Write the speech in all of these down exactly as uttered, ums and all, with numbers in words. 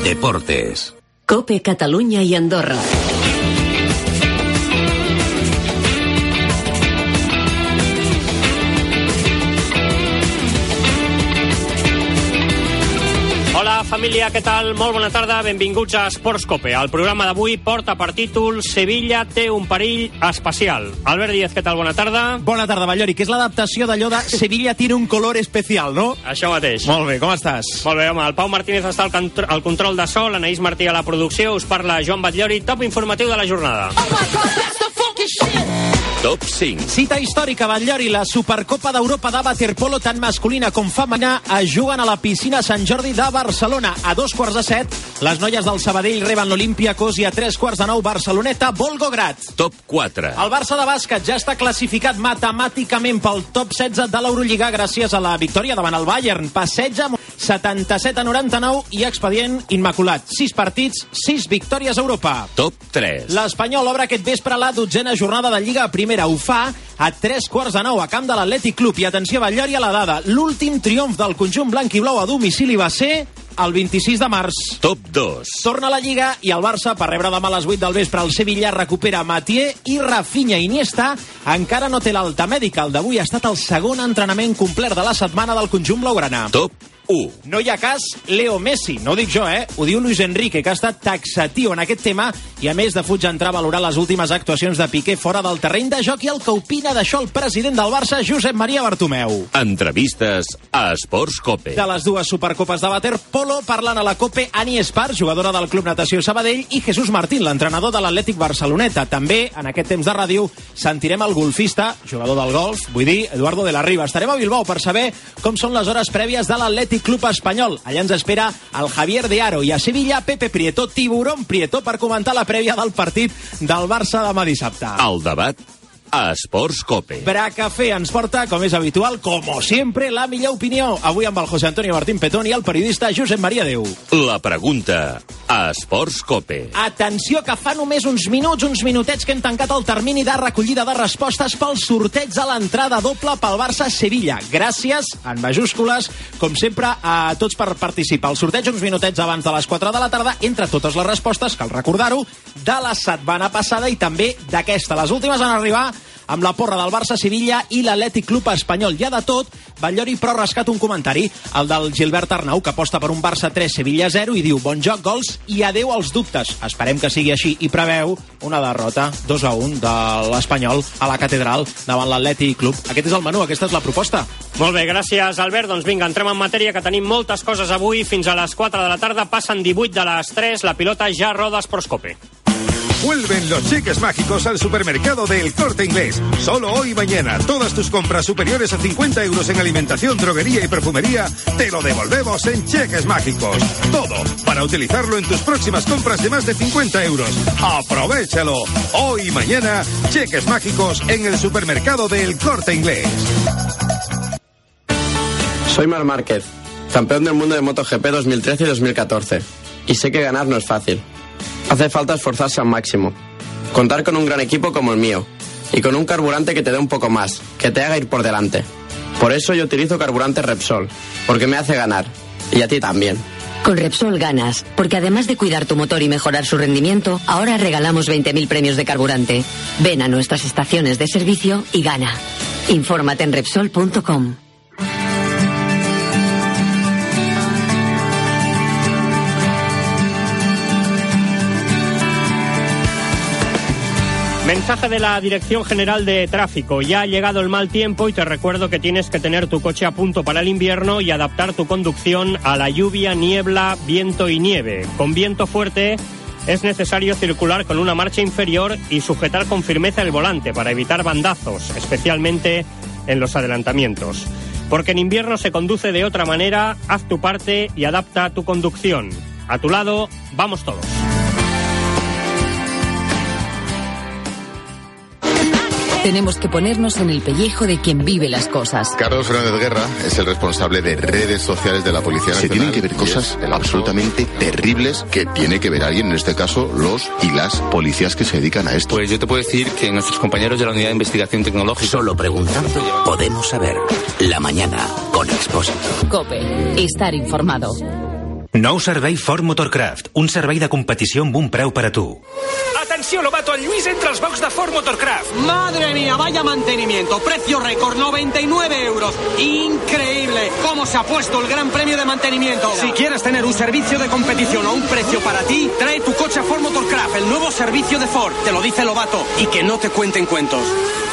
Deportes. COPE Catalunya y Andorra. Hola família, què tal? Molt bona tarda, benvinguts a Esports COPE. El programa d'avui porta per títol Sevilla té un perill especial. Albert Díaz, què tal? Bona tarda. Bona tarda, Ballori, que és l'adaptació d'allò de Sevilla tiene un color especial, no? Això mateix. Molt bé, com estàs? Molt bé, home, el Pau Martínez està al, cont al control de so, l'Anaïs Martí a la producció, us parla Joan Batllori, top informatiu de la jornada. Oh my God, that's the funky shit! Top cinc. Cita històrica, Batllori, la Supercopa d'Europa de waterpolo tant masculina com femenina es juguen a la piscina Sant Jordi de Barcelona. A dos quarts de set, les noies del Sabadell reben l'Olympiacos i a tres quarts de nou, Barceloneta, Volgograd. Top quatre. El Barça de bàsquet ja està classificat matemàticament pel top setze de l'Eurolliga gràcies a la victòria davant el Bayern. Passeja setanta-set a noranta-nou i expedient immaculat. sis partits, sis victòries a Europa. Top tres. L'Espanyol obre aquest vespre la dotzena jornada de Lliga Primera. Ho fa a tres quarts de nou a camp de l'Atlètic Club. I atenció, Batllori, a la dada. L'últim triomf del conjunt blanc i blau a domicili va ser el vint-i-sis de març. Top dos. Torna a la Lliga i el Barça, per rebre demà a les vuit del vespre al Sevilla, recupera Mathieu i Rafinha. Iniesta encara no té l'alta mèdica. El d'avui ha estat el segon entrenament complet de la setmana del conjunt blaugrana. Top u. No hi ha cas Leo Messi, no ho dic jo, eh? Ho diu Luis Enrique, que ha estat taxatiu en aquest tema i a més de fuig entrar a valorar les últimes actuacions de Piqué fora del terreny de joc i el que opina d'això el president del Barça, Josep Maria Bartomeu. Entrevistes a Esports COPE. De les dues Supercopes de waterpolo parlen a la COPE Ani Espar, jugadora del Club Natació Sabadell, i Jesús Martín, l'entrenador de l'Atlètic Barceloneta. També, en aquest temps de ràdio, sentirem el golfista, jugador del golf, vull dir, Eduardo de la Riva. Estarem a Bilbao per saber com són les hores prèvies de l'Atlètic Club Espanyol. Allà ens espera el Javier de Aro i a Sevilla Pepe Prieto, Tiburón Prieto, per comentar la prèvia del partit del Barça demà dissabte. El debat a Esports COPE. Bracafé ens porta, com és habitual, com sempre, la millor opinió. Avui amb el José Antonio Martín Petón i el periodista Josep Maria Déu. La pregunta a Esports COPE. Atenció, que fa només uns minuts, uns minutets que hem tancat el termini de recollida de respostes pel sorteig a l'entrada doble pel Barça-Sevilla. Gràcies, en majúscules, com sempre, a tots per participar. El sorteig uns minutets abans de les quatre de la tarda, entre totes les respostes, cal recordar-ho, de la setmana passada i també d'aquesta. Les últimes van arribar amb la porra del Barça-Sevilla i l'Atlètic Club Espanyol. Hi ha de tot, Batllori, però rescat un comentari, el del Gilbert Arnau, que aposta per un Barça tres, Sevilla zero, i diu bon joc, gols i adeu als dubtes. Esperem que sigui així, i preveu una derrota dos a un de l'Espanyol a la Catedral davant l'Atlètic Club. Aquest és el menú, aquesta és la proposta. Molt bé, gràcies, Albert. Doncs vinga, entrem en matèria, que tenim moltes coses avui. Fins a les quatre de la tarda, passen divuit de les tres, la pilota ja roda Esports COPE. Vuelven los cheques mágicos al supermercado del Corte Inglés. Solo hoy y mañana, todas tus compras superiores a cincuenta euros en alimentación, droguería y perfumería, te lo devolvemos en cheques mágicos. Todo para utilizarlo en tus próximas compras de más de cincuenta euros. ¡Aprovéchalo! Hoy y mañana, cheques mágicos en el supermercado del Corte Inglés. Soy Marc Márquez, campeón del mundo de MotoGP dos mil trece y dos mil catorce. Y sé que ganar no es fácil. Hace falta esforzarse al máximo, contar con un gran equipo como el mío y con un carburante que te dé un poco más, que te haga ir por delante. Por eso yo utilizo carburante Repsol, porque me hace ganar, y a ti también. Con Repsol ganas, porque además de cuidar tu motor y mejorar su rendimiento, ahora regalamos veinte mil premios de carburante. Ven a nuestras estaciones de servicio y gana. Infórmate en Repsol punto com. Mensaje de la Dirección General de Tráfico. Ya ha llegado el mal tiempo y te recuerdo que tienes que tener tu coche a punto para el invierno y adaptar tu conducción a la lluvia, niebla, viento y nieve. Con viento fuerte es necesario circular con una marcha inferior y sujetar con firmeza el volante para evitar bandazos, especialmente en los adelantamientos. Porque en invierno se conduce de otra manera, haz tu parte y adapta tu conducción. A tu lado, vamos todos. Tenemos que ponernos en el pellejo de quien vive las cosas. Carlos Fernández Guerra es el responsable de redes sociales de la Policía Nacional. Se tienen que ver cosas absolutamente terribles que tiene que ver alguien, en este caso los y las policías que se dedican a esto. Pues yo te puedo decir que nuestros compañeros de la Unidad de Investigación Tecnológica... Solo preguntando podemos saber. La mañana con Expósito. COPE. Estar informado. Nou servei Ford Motorcraft, un servei de competició amb un preu per a tu. Atenció, Lobato, el Lluís entre els box de Ford Motorcraft. Madre mía, vaya mantenimiento. Precio récord, noventa y nueve euros. Increíble. ¿Cómo se ha puesto el gran premio de mantenimiento? Si quieres tener un servicio de competición a un precio para ti, trae tu coche a Ford Motorcraft, el nuevo servicio de Ford. Te lo dice Lobato. Y que no te cuenten cuentos.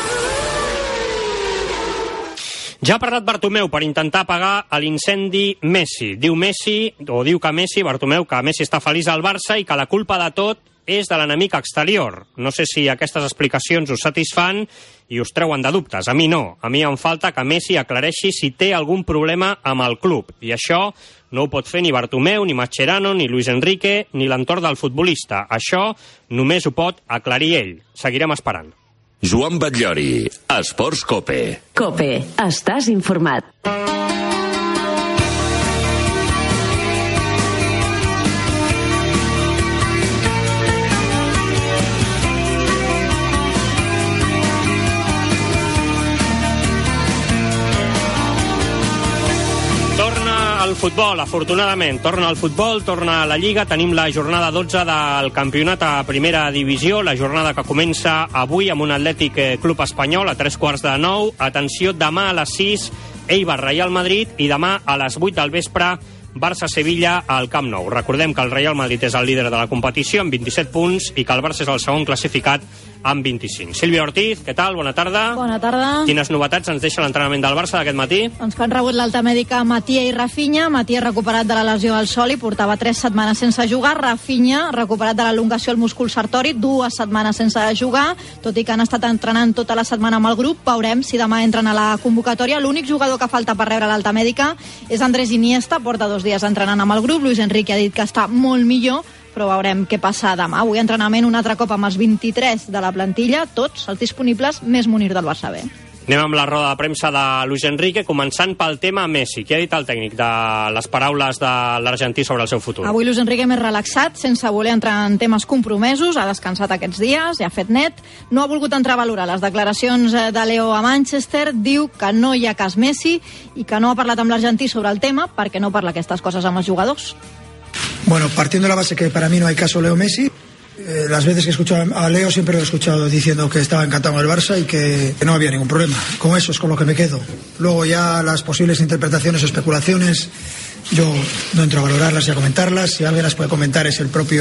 Ja ha parlat Bartomeu per intentar apagar l'incendi Messi. Diu Messi, o diu que Messi, Bartomeu, que Messi està feliç al Barça i que la culpa de tot és de l'enemic exterior. No sé si aquestes explicacions us satisfan i us treuen de dubtes. A mi no. A mi em falta que Messi aclareixi si té algun problema amb el club. I això no ho pot fer ni Bartomeu, ni Mascherano, ni Luis Enrique, ni l'entorn del futbolista. Això només ho pot aclarir ell. Seguirem esperant. Joan Batllori, Esports Cope. Cope, estàs informat. Al futbol, afortunadament, torna al futbol, torna a la Lliga, tenim la jornada dotze del campionat a primera divisió, la jornada que comença avui amb un Atlètic Club Espanyol a tres quarts de nou. Atenció, demà a les sis, Eibar Real Madrid, i demà a les vuit del vespre, Barça-Sevilla al Camp Nou. Recordem que el Real Madrid és el líder de la competició amb vint-i-set punts i que el Barça és el segon classificat amb vint-i-cinc. Sílvia Ortiz, què tal? Bona tarda. Bona tarda. Quines novetats ens deixa l'entrenament del Barça d'aquest matí? Doncs que han rebut l'alta mèdica Matia i Rafinha. Matia recuperat de la lesió al sol i portava tres setmanes sense jugar. Rafinha recuperat de l'elongació al múscul sartori, dues setmanes sense jugar, tot i que han estat entrenant tota la setmana amb el grup. Veurem si demà entren a la convocatòria. L'únic jugador que falta per rebre l'alta mèdica és Andrés Iniesta, porta dos dies entrenant amb el grup. Luis Enrique ha dit que està molt millor, però veurem què passa demà. Avui entrenament un altre cop amb els vint-i-tres de la plantilla, tots els disponibles, més Munir del Barça B. Anem amb la roda de premsa de Luis Enrique, començant pel tema Messi. Què ha dit el tècnic de les paraules de l'argentí sobre el seu futur? Avui Luis Enrique més relaxat, sense voler entrar en temes compromesos, ha descansat aquests dies, ja ha fet net, no ha volgut entrar a valorar les declaracions de Leo a Manchester, diu que no hi ha cas Messi i que no ha parlat amb l'argentí sobre el tema perquè no parla aquestes coses amb els jugadors. Bueno, partiendo de la base que para mí no hay caso Leo Messi, eh, las veces que he escuchado a Leo siempre lo he escuchado diciendo que estaba encantado con el Barça y que, que no había ningún problema. Con eso es con lo que me quedo. Luego ya las posibles interpretaciones o especulaciones, yo no entro a valorarlas y a comentarlas. Si alguien las puede comentar es el propio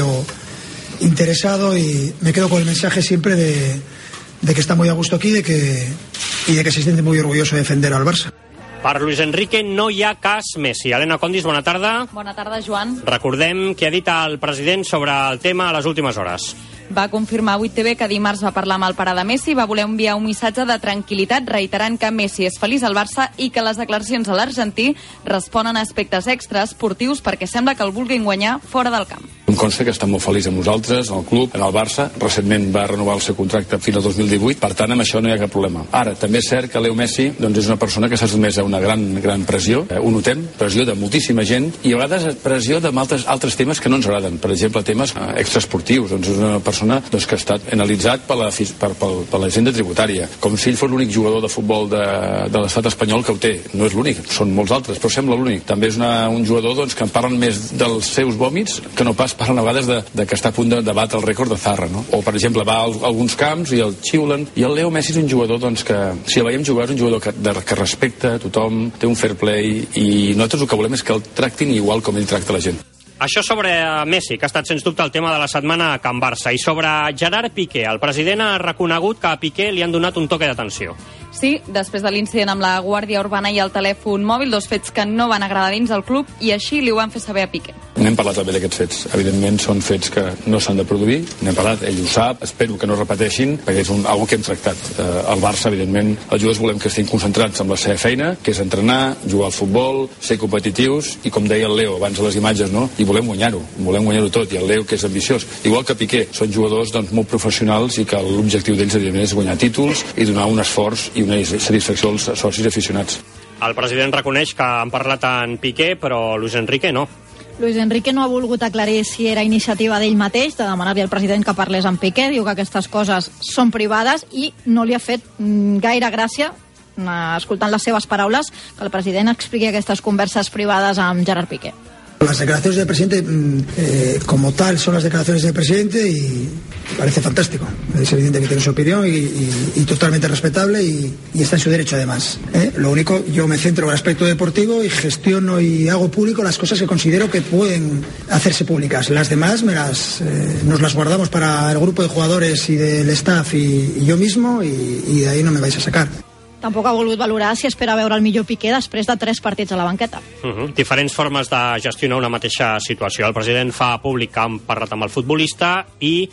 interesado y me quedo con el mensaje siempre de, de que está muy a gusto aquí de que, y de que se siente muy orgulloso de defender al Barça. Per Luis Enrique no hi ha cas Messi. Helena Condis, bona tarda. Bona tarda, Joan. Recordem què ha dit el president sobre el tema a les últimes hores. Va confirmar a vuit T V que dimarts va parlar amb el pare de Messi, va voler enviar un missatge de tranquil·litat reiterant que Messi és feliç al Barça i que les declaracions a l'argentí responen a aspectes extraesportius perquè sembla que el vulguin guanyar fora del camp. Em consta que està molt feliç amb nosaltres, en el club, en el Barça. Recentment va renovar el seu contracte fins al dos mil divuit, per tant, amb això no hi ha cap problema. Ara, també és cert que Leo Messi doncs, és una persona que s'ha sotmès a una gran, gran pressió. Eh, ho notem, pressió de moltíssima gent i a vegades pressió de altres, altres temes que no ens agraden. Per exemple, temes eh, extraesportius. Doncs és una persona doncs, que ha estat analitzat per la, per, per, per la agenda tributària, com si ell fos l'únic jugador de futbol de, de l'estat espanyol que ho té. No és l'únic, són molts altres, però sembla l'únic. També és una, un jugador doncs, que en parlen més dels seus vòmits que no pas parlen a vegades de, de que està a punt de, de batre el rècord de Zarra, no? O, per exemple, va a alguns camps i el xiulen. I el Leo Messi és un jugador doncs, que, si el veiem jugar, és un jugador que, de, que respecta a tothom, té un fair play, i nosaltres el que volem és que el tractin igual com ell tracta la gent. Això sobre Messi, que ha estat sens dubte el tema de la setmana a Can Barça. I sobre Gerard Piqué, el president ha reconegut que a Piqué li han donat un toque d'atenció. Sí, després de l'incident amb la Guàrdia Urbana i el telèfon mòbil, dos fets que no van agradar dins del club, i així li ho van fer saber a Piqué. N'hem parlat també d'aquests fets. Evidentment són fets que no s'han de produir. N'hem parlat, ell ho sap, espero que no repeteixin, perquè és un, algo que hem tractat. Eh, el Barça, evidentment, els jugadors volem que estiguin concentrats en la seva feina, que és entrenar, jugar al futbol, ser competitius, i com deia el Leo abans a les imatges, no? I volem guanyar-ho, volem guanyar-ho tot, i el Leo, que és ambiciós. Igual que Piqué, són jugadors doncs, molt professionals i que l'objectiu d'ells, evidentment, és guanyar títols i donar un esforç i una satisfacció als socis aficionats. El president reconeix que han parlat en Piqué, però Luis Enrique no. Luis Enrique no ha volgut aclarir si era iniciativa d'ell mateix de demanar-li al president que parlés amb Piqué. Diu que aquestes coses són privades i no li ha fet gaire gràcia, escoltant les seves paraules, que el president expliqui aquestes converses privades amb Gerard Piqué. Las declaraciones del presidente, eh, como tal, son las declaraciones del presidente y parece fantástico. Es evidente que tiene su opinión y, y, y totalmente respetable y, y está en su derecho, además. ¿eh? Lo único, yo me centro en el aspecto deportivo y gestiono y hago público las cosas que considero que pueden hacerse públicas. Las demás me las, eh, nos las guardamos para el grupo de jugadores y del staff y, y yo mismo y, y de ahí no me vais a sacar. Tampoc ha volgut valorar si espera veure el millor Piqué després de tres partits a la banqueta. Uh -huh. Diferents formes de gestionar una mateixa situació. El president fa públic que han parlat amb el futbolista i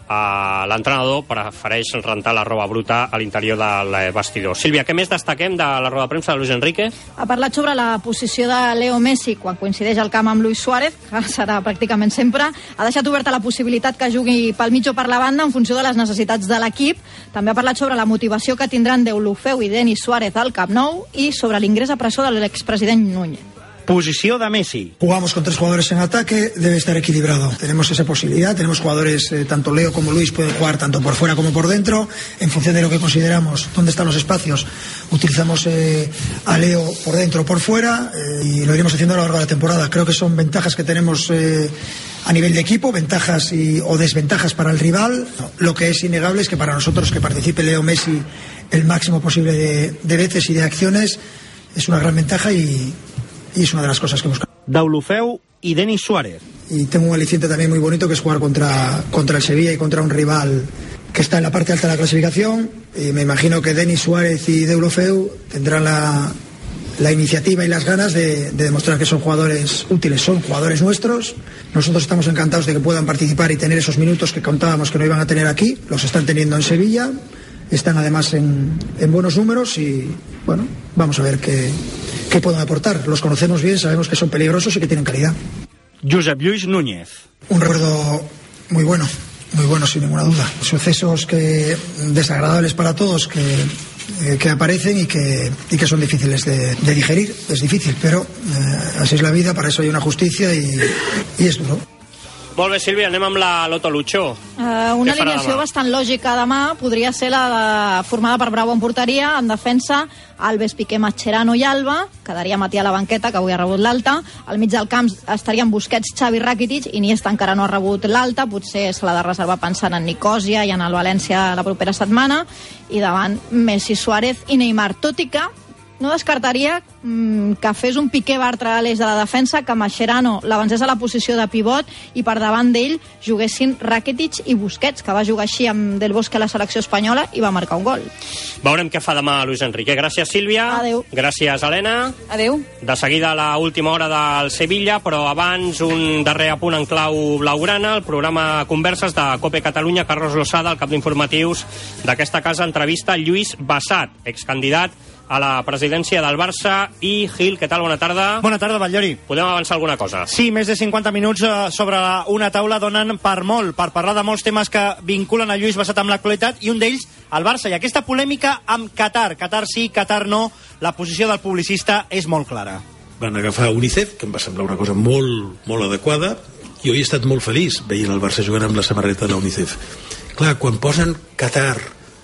Uh, l'entrenador prefereix rentar la roba bruta a l'interior del vestidor. Sílvia, què més destaquem de la roda de premsa de Luis Enrique? Ha parlat sobre la posició de Leo Messi quan coincideix al camp amb Luis Suárez, que serà pràcticament sempre. Ha deixat oberta la possibilitat que jugui pel mig o per la banda en funció de les necessitats de l'equip. També ha parlat sobre la motivació que tindran Deulofeu i Denis Suárez al Camp Nou i sobre l'ingrés a presó de l'expresident Núñez. Posició de Messi. Jugamos con tres jugadores en ataque, debe estar equilibrado. Tenemos esa posibilidad, tenemos jugadores, eh, tanto Leo como Luis pueden jugar tanto por fuera como por dentro, en función de lo que consideramos, dónde están los espacios. Utilizamos eh, a Leo por dentro o por fuera eh, y lo iremos haciendo a lo largo de la temporada. Creo que son ventajas que tenemos eh, a nivel de equipo, ventajas y, o desventajas para el rival. Lo que es innegable es que para nosotros que participe Leo Messi el máximo posible de, de veces y de acciones es una gran ventaja y y es una de las cosas que buscamos. Deulofeu y Denis Suárez. Y tengo un aliciente también muy bonito que es jugar contra, contra el Sevilla y contra un rival que está en la parte alta de la clasificación y me imagino que Denis Suárez y Deulofeu tendrán la, la iniciativa y las ganas de, de demostrar que son jugadores útiles, son jugadores nuestros. Nosotros estamos encantados de que puedan participar y tener esos minutos que contábamos que no iban a tener aquí, los están teniendo en Sevilla, están además en, en buenos números y bueno, vamos a ver qué ¿Qué pueden aportar? Los conocemos bien, sabemos que son peligrosos y que tienen calidad. Josep Lluís Núñez. Un recuerdo muy bueno, muy bueno sin ninguna duda. Sucesos que desagradables para todos que, eh, que aparecen y que, y que son difíciles de, de digerir. Es difícil, pero eh, así es la vida, para eso hay una justicia y, y es duro. Molt bé, Sílvia, anem amb la Loto Lucho. Uh, una alineació bastant lògica demà podria ser la de, formada per Bravo en porteria, en defensa Alves, Piqué, Mascherano i Alba, quedaria Matí a la banqueta, que avui ha rebut l'alta, al mig del camp estarien Busquets, Xavi, Rakitic, i Iniesta encara no ha rebut l'alta, potser se l'ha de reservar pensant en Nicòsia i en el València la propera setmana, i davant Messi, Suárez i Neymar, tot i que no descartaria mmm, que fes un Piqué Bartra a l'eix de la defensa, que Mascherano l'avancés a la posició de pivot i per davant d'ell juguessin Rakitic i Busquets, que va jugar així amb Del Bosque a la selecció espanyola i va marcar un gol. Veurem què fa demà Luis Enrique. Gràcies, Sílvia. Adéu. Gràcies, Helena. Adéu. De seguida la última hora del Sevilla, però abans un darrer apunt en clau blaugrana, el programa Converses de COPE Catalunya. Carlos Losada, el cap d'informatius d'aquesta casa, entrevista Lluís Bassat, excandidat a la presidència del Barça. I Gil, què tal? Bona tarda. Bona tarda, Batllori. Podem avançar alguna cosa? Sí, més de cinquanta minuts sobre una taula donen per molt, per parlar de molts temes que vinculen a Lluís Bassat amb l'actualitat, i un d'ells el Barça, i aquesta polèmica amb Qatar. Qatar sí, Qatar no. La posició del publicista és molt clara. Van agafar UNICEF, que em va semblar una cosa molt, molt adequada. Jo he estat molt feliç veient el Barça jugant amb la samarreta de la UNICEF. Clar, quan posen Qatar,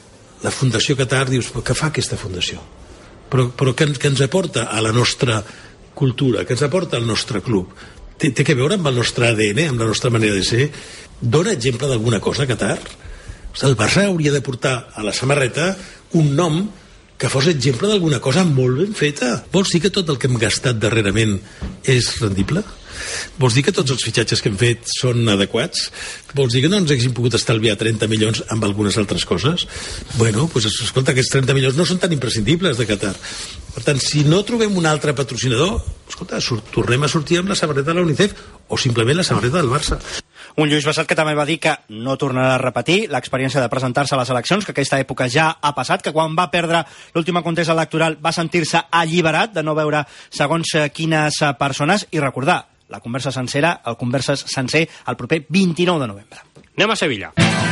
la Fundació Qatar, dius, què fa aquesta fundació? Però, però què, què ens aporta a la nostra cultura, què ens aporta al nostre club? Té, té que veure amb el nostre A D N, amb la nostra manera de ser? Dona exemple d'alguna cosa, Qatar? O sigui, el Barça hauria de portar a la samarreta un nom que fos exemple d'alguna cosa molt ben feta. Vols dir que tot el que hem gastat darrerament és rendible? Vols dir que tots els fitxatges que hem fet són adequats? Vols dir que no ens haguéssim pogut estalviar trenta milions amb algunes altres coses? Bueno, doncs escolta, aquests trenta milions no són tan imprescindibles de Qatar. Per tant, si no trobem un altre patrocinador, escolta, tornem a sortir amb la samarreta de la UNICEF o simplement la samarreta del Barça. Un Lluís Bassat que també va dir que no tornarà a repetir l'experiència de presentar-se a les eleccions, que aquesta època ja ha passat, que quan va perdre l'última contesa electoral va sentir-se alliberat de no veure segons quines persones, i recordar la conversa sencera, el Converses sencer, el proper vint-i-nou de novembre. Anem a Sevilla.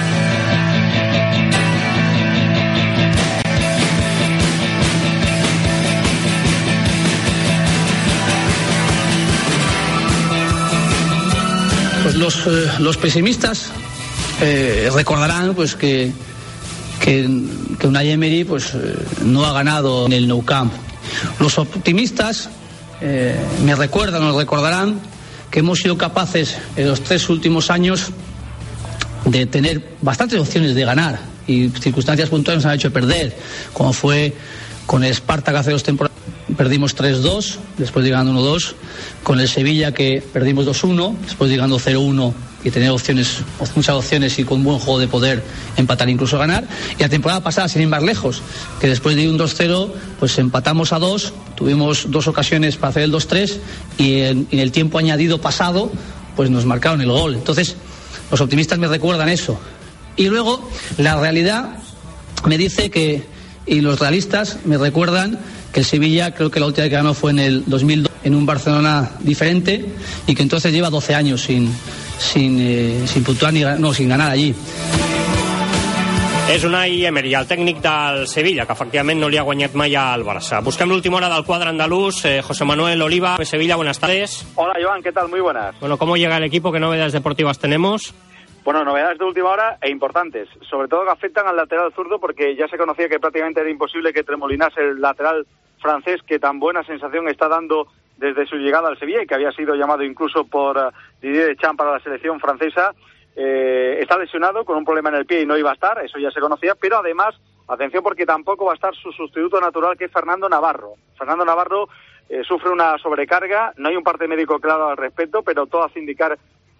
Pues los, eh, los pesimistas eh, recordarán pues que, que, que Unai Emery pues, eh, no ha ganado en el Nou Camp. Los optimistas eh, me recuerdan o recordarán que hemos sido capaces en los tres últimos años de tener bastantes opciones de ganar y circunstancias puntuales nos han hecho perder, como fue con el Spartak hace dos temporadas, perdimos tres dos, después de ganando uno dos, con el Sevilla que perdimos dos uno, después de ganando cero uno y tener opciones, muchas opciones y con buen juego de poder empatar, incluso ganar, y la temporada pasada, sin ir más lejos, que después de un dos cero, pues empatamos a dos, tuvimos dos ocasiones para hacer el dos tres y en, en el tiempo añadido pasado, pues nos marcaron el gol. Entonces, los optimistas me recuerdan eso. Y luego, la realidad me dice que, y los realistas me recuerdan que el Sevilla, creo que la última vez que ganó fue en el dos mil dos, en un Barcelona diferente, y que entonces lleva doce años sin, sin, eh, sin puntuar ni no, sin ganar allí. És Unai Emery, el tècnic del Sevilla, que efectivament no li ha guanyat mai al Barça. Busquem l'última hora del quadre andaluz. Eh, José Manuel Oliva, de Sevilla, buenas tardes. Hola, Joan, ¿qué tal? Muy buenas. Bueno, ¿cómo llega el equipo? ¿Qué novedades deportivas tenemos? Bueno, novedades de última hora e importantes, sobre todo que afectan al lateral zurdo, porque ya se conocía que prácticamente era imposible que tremolinase el lateral francés, que tan buena sensación está dando desde su llegada al Sevilla y que había sido llamado incluso por uh, Didier Deschamps para la selección francesa. Eh, está lesionado con un problema en el pie y no iba a estar, eso ya se conocía, pero además, atención, porque tampoco va a estar su sustituto natural, que es Fernando Navarro. Fernando Navarro eh, sufre una sobrecarga, no hay un parte médico claro al respecto, pero todo hace indicar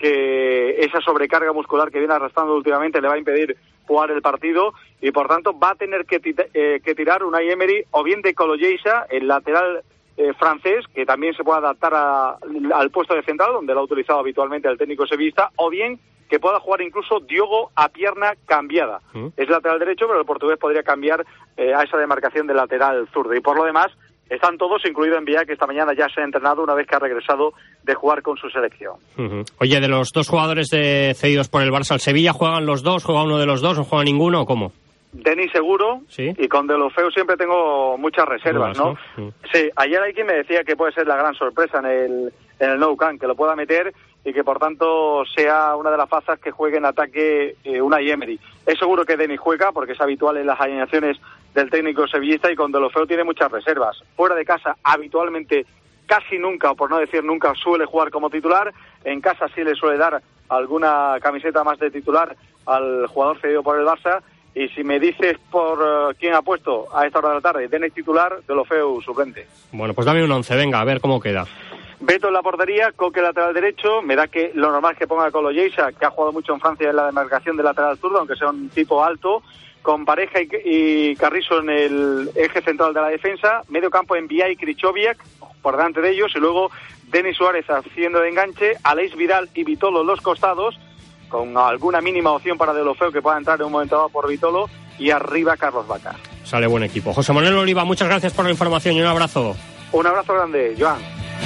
que esa sobrecarga muscular que viene arrastrando últimamente le va a impedir jugar el partido y por tanto va a tener que, tita, eh, que tirar Unai Emery o bien de Koloyeisa, el lateral eh, francés, que también se puede adaptar a, al puesto de central, donde lo ha utilizado habitualmente el técnico sevillista, o bien que pueda jugar incluso Diogo a pierna cambiada. ¿Mm? Es lateral derecho, pero el portugués podría cambiar eh, a esa demarcación de lateral zurdo. Y por lo demás, están todos, incluido Envía, que esta mañana ya se ha entrenado una vez que ha regresado de jugar con su selección. Uh-huh. Oye, de los dos jugadores de, cedidos por el Barça al Sevilla, ¿juegan los dos? ¿Juega uno de los dos? ¿No juega ninguno o cómo? Denis seguro, ¿sí? Y con Deulofeu siempre tengo muchas reservas, ¿no? ¿no? Sí, ayer hay quien me decía que puede ser la gran sorpresa en el, en el Nou Camp, que lo pueda meter y que por tanto sea una de las fazas que juegue en ataque eh, Unai Emery. Es seguro que Denis juega porque es habitual en las alineaciones del técnico sevillista y con Deulofeu tiene muchas reservas. Fuera de casa habitualmente casi nunca, o por no decir nunca, suele jugar como titular. En casa sí le suele dar alguna camiseta más de titular al jugador cedido por el Barça. Y si me dices por uh, quién ha puesto a esta hora de la tarde, Denis titular, Deulofeu suplente. Bueno, pues dame un once, venga, a ver cómo queda. Beto en la portería, Coque lateral derecho, me da que lo normal es que ponga a Koloyeisa, que ha jugado mucho en Francia en la demarcación de lateral zurdo, aunque sea un tipo alto, con Pareja y, y Carrizo en el eje central de la defensa, medio campo Envía y Krychowiak por delante de ellos, y luego Denis Suárez haciendo de enganche, Aleix Vidal y Vitolo en los costados, con alguna mínima opción para Deulofeu que pueda entrar en un momento dado por Vitolo, y arriba Carlos Vaca. Sale buen equipo. José Manuel Oliva, muchas gracias por la información y un abrazo. Un abrazo grande, Joan.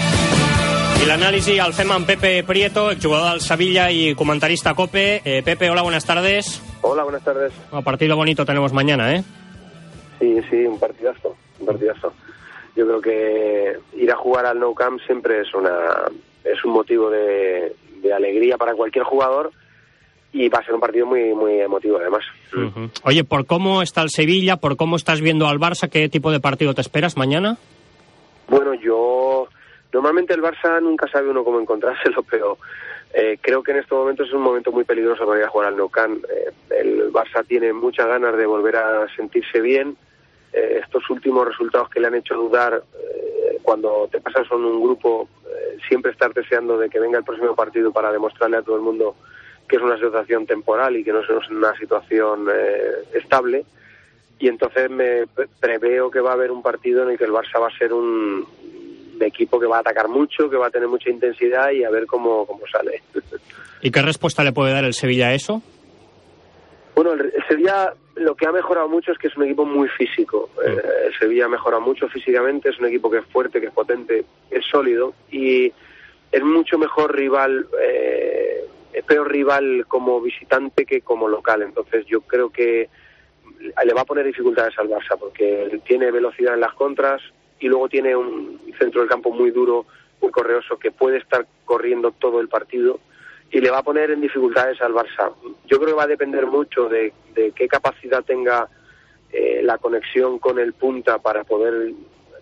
Y el análisis al fem amb Pepe Prieto, exjugador del Sevilla y comentarista COPE. Eh, Pepe, hola, buenas tardes. Hola, buenas tardes. Un partido bonito tenemos mañana, ¿eh? Sí, sí, un partidazo, un partidazo. Yo creo que ir a jugar al Nou Camp siempre es una es un motivo de, de alegría para cualquier jugador y va a ser un partido muy muy emotivo además. Uh-huh. Oye, por cómo está el Sevilla, por cómo estás viendo al Barça, ¿qué tipo de partido te esperas mañana? Bueno, yo... Normalmente el Barça nunca sabe uno cómo encontrárselo, pero eh, creo que en estos momentos es un momento muy peligroso para ir a jugar al Nou Camp. Eh, el Barça tiene muchas ganas de volver a sentirse bien. Eh, estos últimos resultados que le han hecho dudar, eh, cuando te pasas con un grupo, eh, siempre estar deseando de que venga el próximo partido para demostrarle a todo el mundo que es una situación temporal y que no es una situación eh, estable. Y entonces me preveo que va a haber un partido en el que el Barça va a ser un... de equipo que va a atacar mucho, que va a tener mucha intensidad y a ver cómo, cómo sale. ¿Y qué respuesta le puede dar el Sevilla a eso? Bueno, el, el Sevilla lo que ha mejorado mucho es que es un equipo muy físico. Sí. Eh, el Sevilla ha mejorado mucho físicamente, es un equipo que es fuerte, que es potente, es sólido y es mucho mejor rival, eh, es peor rival como visitante que como local. Entonces yo creo que le va a poner dificultades al Barça porque tiene velocidad en las contras, y luego tiene un centro del campo muy duro, muy correoso, que puede estar corriendo todo el partido y le va a poner en dificultades al Barça. Yo creo que va a depender mucho de, de qué capacidad tenga eh, la conexión con el punta para poder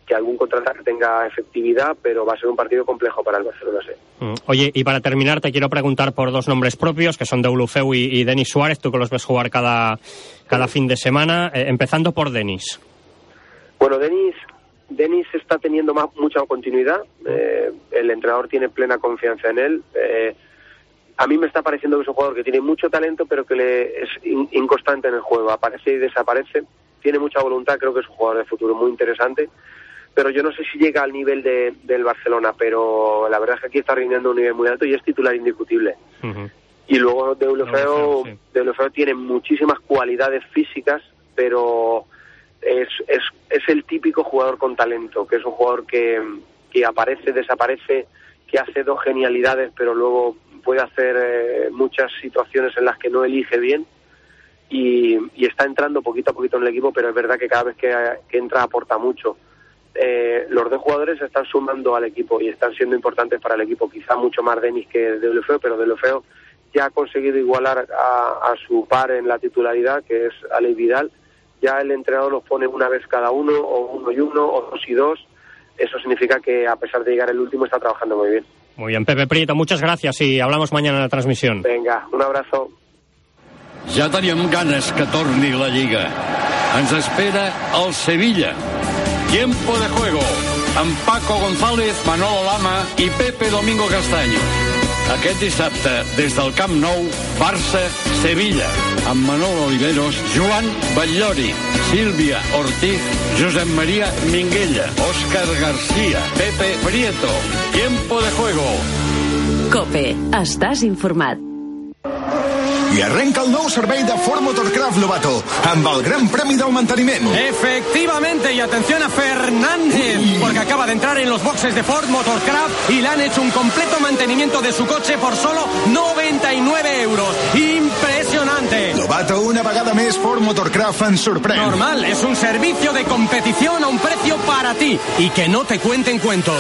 que algún contraataque tenga efectividad, pero va a ser un partido complejo para el Barcelona, sí. Mm. Oye, y para terminar te quiero preguntar por dos nombres propios, que son Deulofeu y, y Denis Suárez, tú que los ves jugar cada, cada sí. fin de semana, eh, empezando por Denis. Bueno, Denis, Denis está teniendo más, mucha continuidad, eh, el entrenador tiene plena confianza en él, eh, a mí me está pareciendo que es un jugador que tiene mucho talento, pero que le es in, inconstante en el juego, aparece y desaparece, tiene mucha voluntad, creo que es un jugador de futuro muy interesante, pero yo no sé si llega al nivel de, del Barcelona, pero la verdad es que aquí está rindiendo un nivel muy alto y es titular indiscutible. Uh-huh. Y luego Deulofeu, sí. Deulofeu tiene muchísimas cualidades físicas, pero es, es, es el típico jugador con talento, que es un jugador que, que aparece, desaparece, que hace dos genialidades, pero luego puede hacer eh, muchas situaciones en las que no elige bien y, y está entrando poquito a poquito en el equipo, pero es verdad que cada vez que, que entra aporta mucho. Eh, los dos jugadores están sumando al equipo y están siendo importantes para el equipo, quizá mucho más Denis que Deulofeu, pero Deulofeu ya ha conseguido igualar a, a su par en la titularidad, que es Aleix Vidal. Ya el entrenador los pone una vez cada uno, o uno y uno, o dos y dos. Eso significa que a pesar de llegar el último está trabajando muy bien. Muy bien, Pepe Prieto, muchas gracias y hablamos mañana en la transmisión. Venga, un abrazo. Ja teníem ganes que torni la Lliga. Ens espera el Sevilla. Tiempo de juego amb Paco González, Manolo Lama i Pepe Domingo Castaño. Aquest dissabte, des del Camp Nou, Barça-Sevilla, amb Manolo Oliveros, Joan Batllori, Sílvia Ortiz, Josep María Minguella, Òscar García, Pepe Prieto. Tiempo de juego. COPE. Estàs informat. I arrenca el nou servei de Ford Motorcraft Lobato, amb el gran premi del manteniment. Efectivamente, y atención a Fernández, Uy. porque acaba de entrar en los boxes de Ford Motorcraft y le han hecho un completo mantenimiento de su coche por solo noventa y nueve euros. ¡Impresionante! Lobato, una vegada més, Ford Motorcraft ens sorprèn. Normal, es un servicio de competición a un precio para ti y que no te cuenten cuentos.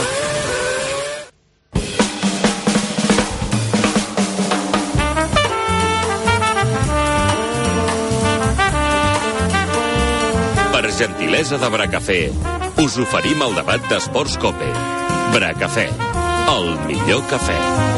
Per gentilesa de Bracafé, us oferim el debat d'Esports Cope. Bracafé, el millor cafè.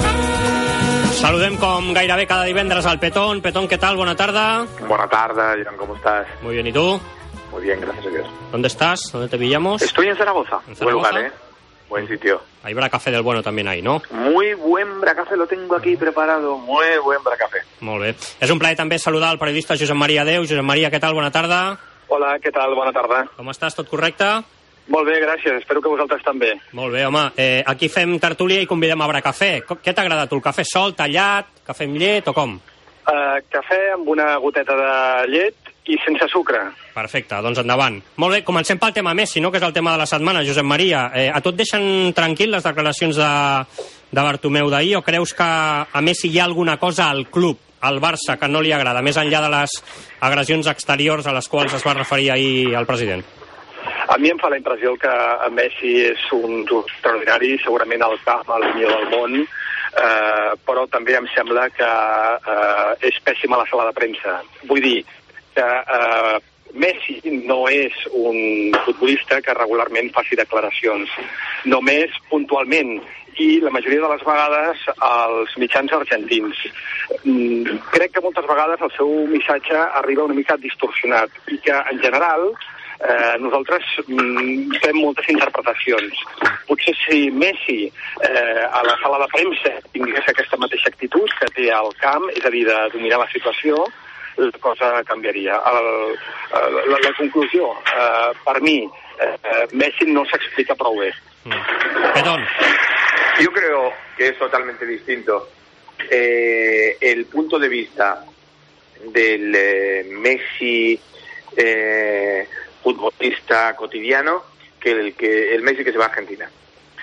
Saludem com gairebé cada divendres al Petón. Petón, ¿qué tal? Buena tarde. Buena tarde, Jan, ¿cómo estás? Muy bien, ¿y tú? Muy bien, gracias a Dios. ¿Dónde estás? ¿Dónde te pillamos? Estoy en Zaragoza. ¿En Zaragoza? Buen lugar, ¿eh? Buen sitio. Hay Bracafé del bueno también ahí, ¿no? Muy buen Bracafé, lo tengo aquí preparado. Muy buen Bracafé. Molt bé. És un plaer també saludar al periodista Josep Maria Deu. Josep Maria, ¿qué tal? Buena tarde. Hola, què tal? Bona tarda. Com estàs? Tot correcte? Molt bé, gràcies. Espero que vosaltres també. Molt bé, home. Eh, aquí fem tertúlia i convidem a Bracafé. Què t'ha agradat tu? El cafè sol, tallat, cafè amb llet o com? Uh, cafè amb una goteta de llet i sense sucre. Perfecte, doncs endavant. Molt bé, comencem pel tema Messi, no?, que és el tema de la setmana. Josep Maria, eh, a tu et deixen tranquil les declaracions de, de Bartomeu d'ahir o creus que a Messi hi ha alguna cosa al club, al Barça, que no li agrada, més enllà de les agressions exteriors a les quals es va referir ahir el president? A mi em fa la impressió que Messi és un extraordinari, segurament al camp, al millor del món, eh, però també em sembla que eh, és pèssim a la sala de premsa. Vull dir que eh, Messi no és un futbolista que regularment faci declaracions, només puntualment, i la majoria de les vegades als mitjans argentins. Mm, crec que moltes vegades el seu missatge arriba una mica distorsionat i que, en general, eh, nosaltres mm, fem moltes interpretacions. Potser si Messi eh, a la sala de premsa tingués aquesta mateixa actitud que té al camp, és a dir, de dominar la situació, la cosa canviaria. El, la, la conclusió, eh, per mi, eh, Messi no s'explica prou bé. Mm. Perdón. Yo creo que es totalmente distinto eh, el punto de vista del eh, Messi eh, futbolista cotidiano que el, que el Messi que se va a Argentina.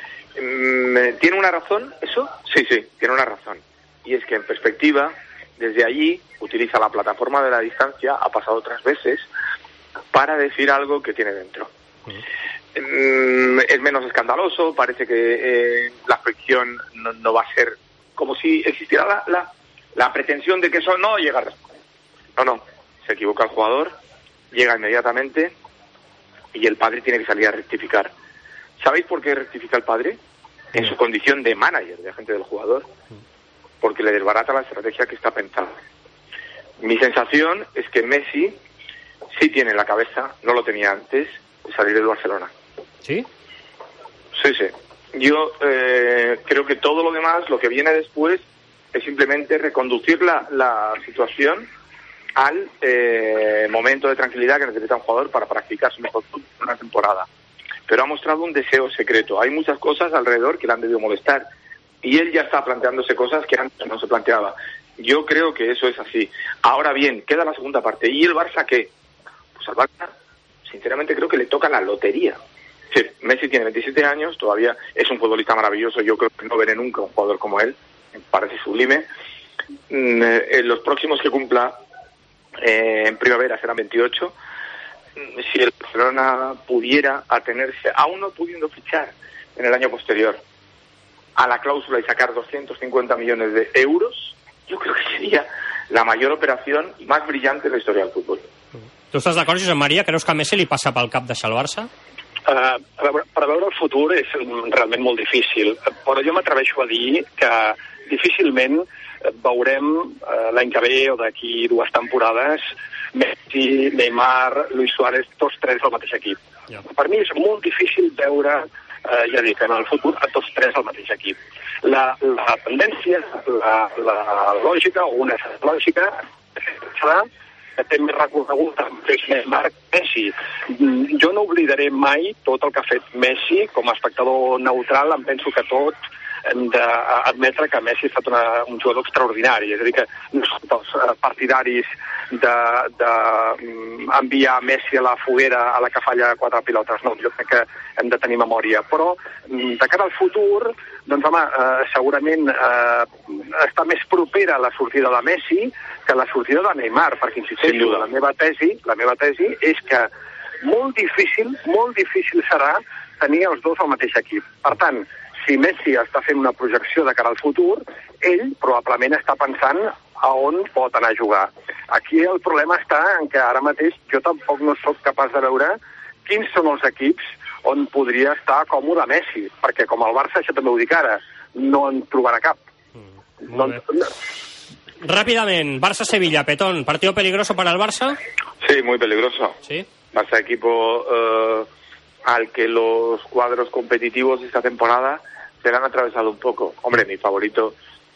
Mm, ¿Tiene una razón eso? Sí, sí, tiene una razón. Y es que en perspectiva, desde allí, utiliza la plataforma de la distancia, ha pasado otras veces, para decir algo que tiene dentro. Uh-huh. Es menos escandaloso, parece que eh, la fricción no, no va a ser como si existiera la, la, la pretensión de que eso no llega a responder. No, no, se equivoca el jugador, llega inmediatamente y el padre tiene que salir a rectificar. ¿Sabéis por qué rectifica el padre? En su condición de manager, de agente del jugador. Porque le desbarata la estrategia que está pensada. Mi sensación es que Messi sí tiene en la cabeza, no lo tenía antes, de salir del Barcelona. ¿Sí? Sí, sí. Yo eh, creo que todo lo demás, lo que viene después, es simplemente reconducir la, la situación al eh, momento de tranquilidad que necesita un jugador para practicar su mejor fútbol en una temporada. Pero ha mostrado un deseo secreto. Hay muchas cosas alrededor que le han debido molestar. Y él ya está planteándose cosas que antes no se planteaba. Yo creo que eso es así. Ahora bien, queda la segunda parte. ¿Y el Barça qué? Pues al Barça, sinceramente, creo que le toca la lotería. Sí, Messi tiene veintisiete años, todavía es un futbolista maravilloso. Yo creo que no veré nunca un jugador como él. Me parece sublime. Mm, eh, los próximos que cumpla eh, en primavera serán veintiocho. Mm, si el Barcelona pudiera atenerse, aún no pudiendo fichar en el año posterior, a la cláusula y sacar doscientos cincuenta millones de euros, yo creo que sería la mayor operación i més brillant de la història del futbol. Tu estàs d'acord, Josep Maria? Creus que a Messi li passa pel cap deixar el Barça? Uh, per veure el futur és realment molt difícil, però jo m'atreveixo a dir que difícilment veurem uh, l'any que ve o d'aquí dues temporades Messi, Neymar, Luis Suárez, tots tres al mateix equip. Ja. Per mi és molt difícil veure, uh, ja dic, en el futur a tots tres al mateix equip. La, la tendència, la, la lògica, o una lògica, serà que té més recorregut amb Neymar Messi. Jo no oblidaré mai tot el que ha fet Messi. Com a espectador neutral em penso que tots hem d'admetre que Messi ha estat una, un jugador extraordinari. És a dir, que no són els partidaris d'enviar de, Messi a la foguera a la que falla quatre pilotes. No, jo crec que hem de tenir memòria. Però de cara al futur, doncs home, eh, segurament eh, està més propera la sortida de Messi que la sortida de Neymar, perquè insisteixo, la meva tesi, la meva tesi és que molt difícil, molt difícil serà tenir els dos al mateix equip. Per tant, si Messi està fent una projecció de cara al futur, ell probablement està pensant a on pot anar a jugar. Aquí el problema està en que ara mateix jo tampoc no sóc capaç de veure quins són els equips on podria estar còmode Messi, perquè com el Barça, això també ho dic ara, no en trobarà cap. Mm, no, no. Rápidamente, Barça-Sevilla, Petón, ¿partido peligroso para el Barça? Sí, muy peligroso. ¿Sí? Barça, equipo eh, al que los cuadros competitivos de esta temporada se le han atravesado un poco. Hombre, mi favorito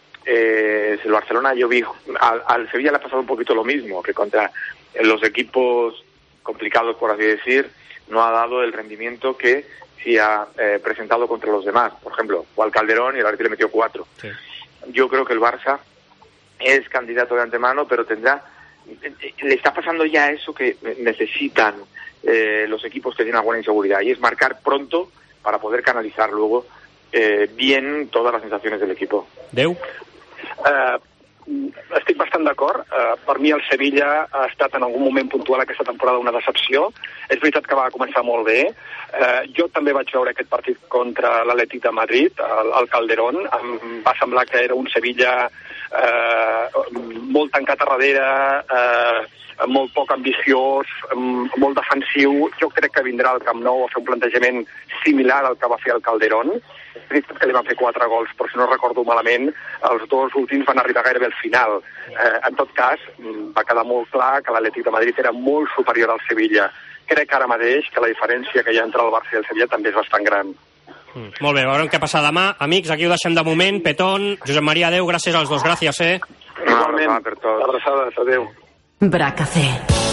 eh, es el Barcelona. Yo vi, al, al Sevilla le ha pasado un poquito lo mismo, que contra los equipos complicados, por así decir, no ha dado el rendimiento que sí ha eh, presentado contra los demás. Por ejemplo, fue al Calderón y el Atleti le metió cuatro. Sí. Yo creo que el Barça es candidato de antemano, pero tendrá, le está pasando ya eso que necesitan eh, los equipos que tienen alguna inseguridad, y es marcar pronto para poder canalizar luego eh, bien todas las sensaciones del equipo. Deu? Uh, estic bastant d'acord. Uh, per mi el Sevilla ha estat en algun moment puntual aquesta temporada una decepció. És veritat que va començar molt bé. Uh, jo també vaig veure aquest partit contra l'Atlètic de Madrid, al, al Calderón. Em va semblar que era un Sevilla uh, molt tancat a darrere, uh, molt poc ambiciós, um, molt defensiu. Jo crec que vindrà al Camp Nou a fer un plantejament similar al que va fer el Calderón. És veritat que li van fer quatre gols, però si no recordo malament, els dos últims van arribar gairebé al final. Eh, en tot cas, va quedar molt clar que l'Atlètic de Madrid era molt superior al Sevilla. Crec ara mateix que la diferència que hi ha entre el Barça i el Sevilla també és bastant gran. Mm, molt bé, veurem què passa demà. Amics, aquí ho deixem de moment. Petón, Josep Maria, adeu, gràcies als dos, gràcies, eh? Igualment, abraçades, adeu. Bracafé.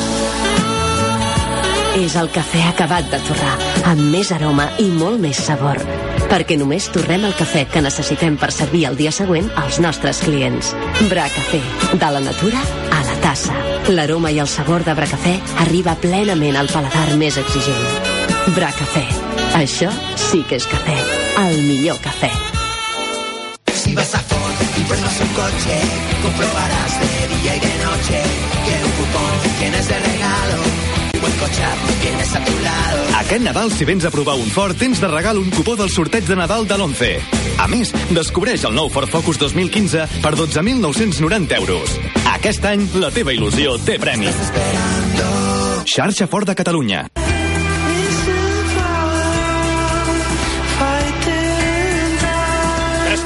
És el cafè acabat de torrar, amb més aroma i molt més sabor. Perquè només torrem el cafè que necessitem per servir el dia següent als nostres clients. Bracafé, de la natura a la tassa. L'aroma i el sabor de Bracafé arriba plenament al paladar més exigent. Bracafé, això sí que és cafè, el millor café. Si vas a Ford y pruebas un coche, comprobarás de día y de noche que un cupón tienes de regalo. Aquest Nadal, si vens a provar un Ford, tens de regal un cupó del sorteig de Nadal de l'Once. A més, descobreix el nou Ford Focus dos mil quinze per dotze mil nou-cents noranta euros. Aquest any, la teva il·lusió té premi. Xarxa Ford de Catalunya.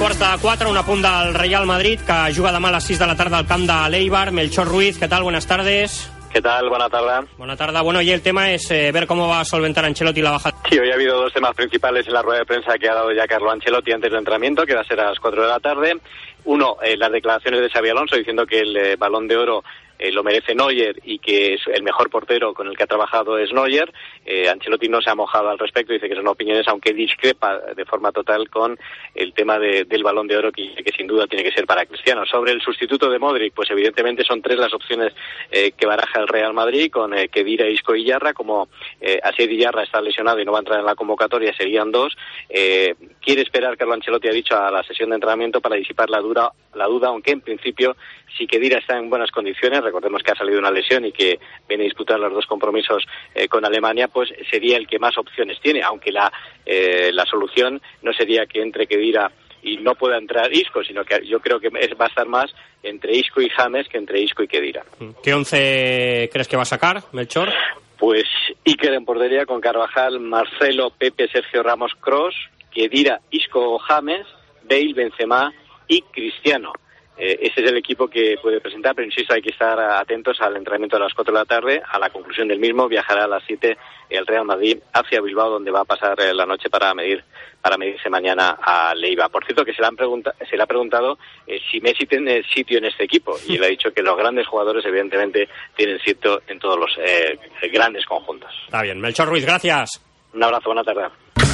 quarts de quatre, una punt del Real Madrid, que juga demà a las seis de la tarde al camp de l'Eibar. Melchor Ruiz, ¿qué tal? Buenas tardes. ¿Qué tal? Buena tarde. Buena tarde. Bueno, y el tema es eh, ver cómo va a solventar Ancelotti la baja. Sí, hoy ha habido dos temas principales en la rueda de prensa que ha dado ya Carlo Ancelotti antes del entrenamiento, que va a ser a las cuatro de la tarde. Uno, eh, las declaraciones de Xabi Alonso diciendo que el eh, Balón de Oro eh, lo merece Neuer y que es el mejor portero con el que ha trabajado es Neuer. Eh, Ancelotti no se ha mojado al respecto, dice que son opiniones, aunque discrepa de forma total con el tema de, del Balón de Oro, que, que sin duda tiene que ser para Cristiano. Sobre el sustituto de Modric, pues evidentemente son tres las opciones eh, que baraja el Real Madrid, con eh, Khedira, Isco y Yarra. Como eh, Asier Yarra está lesionado y no va a entrar en la convocatoria, serían dos. Eh, quiere esperar, Carlo Ancelotti ha dicho, a la sesión de entrenamiento para disipar la, dura, la duda, aunque en principio, si Khedira está en buenas condiciones, recordemos que ha salido una lesión y que viene a disputar los dos compromisos eh, con Alemania, pues sería el que más opciones tiene, aunque la, eh, la solución no sería que entre Khedira y no pueda entrar Isco, sino que yo creo que es, va a estar más entre Isco y James que entre Isco y Khedira. ¿Qué once crees que va a sacar, Melchor? Pues Iker en portería con Carvajal, Marcelo, Pepe, Sergio Ramos, Kroos, Khedira, Isco, James, Bale, Benzema y Cristiano. Eh, ese es el equipo que puede presentar, pero insisto, hay que estar atentos al entrenamiento a las cuatro de la tarde. A la conclusión del mismo viajará a las siete el Real Madrid hacia Bilbao, donde va a pasar eh, la noche para medir para medirse mañana a Leiva. Por cierto, que se le, han pregunta, se le ha preguntado eh, si Messi tiene sitio en este equipo, y él ha dicho que los grandes jugadores evidentemente tienen sitio en todos los eh, grandes conjuntos. Está bien. Melchor Ruiz, gracias. Un abrazo, buena tarde.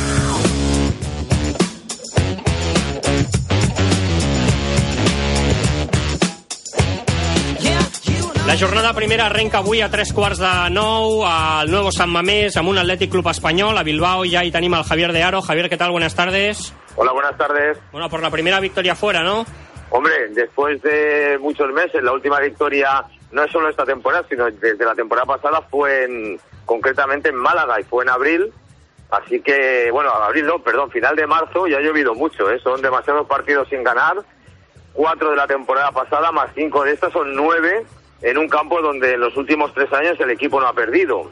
La jornada primera arrenca avui a tres quarts de nou al nuevo San Mamés amb un Athletic Club Espanyol. A Bilbao ya hi tenim al Javier de Aro. Javier, ¿qué tal? Buenas tardes. Hola, buenas tardes. Bueno, por la primera victoria fuera, ¿no? Hombre, después de muchos meses, la última victoria no es solo esta temporada, sino desde la temporada pasada fue en, concretamente en Málaga, y fue en abril. Así que, bueno, abril no, perdón, final de marzo, ya ha llovido mucho, ¿eh? Son demasiados partidos sin ganar. Cuatro de la temporada pasada, más cinco de estas, son nueve en un campo donde en los últimos tres años el equipo no ha perdido.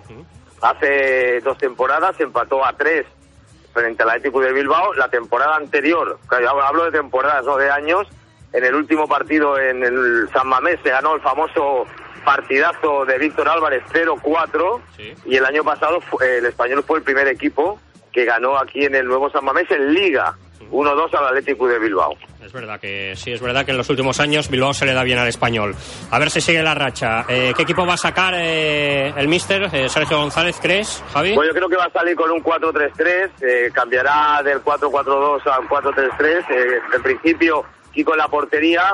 Hace dos temporadas empató a tres frente al Atlético de Bilbao. La temporada anterior, hablo de temporadas, no de años, en el último partido en el San Mamés se ganó el famoso partidazo de Víctor Álvarez cero cuatro, sí. Y el año pasado el Español fue el primer equipo que ganó aquí en el nuevo San Mamés en Liga, uno dos al Atlético de Bilbao. Es verdad que sí, es verdad que en los últimos años Bilbao se le da bien al Español. A ver si sigue la racha. Eh, ¿Qué equipo va a sacar eh, el míster eh, Sergio González, crees, Javi? Pues yo creo que va a salir con un cuatro tres tres, eh, cambiará del cuatro cuatro dos al cuatro tres tres. Eh, en principio, Kiko en la portería.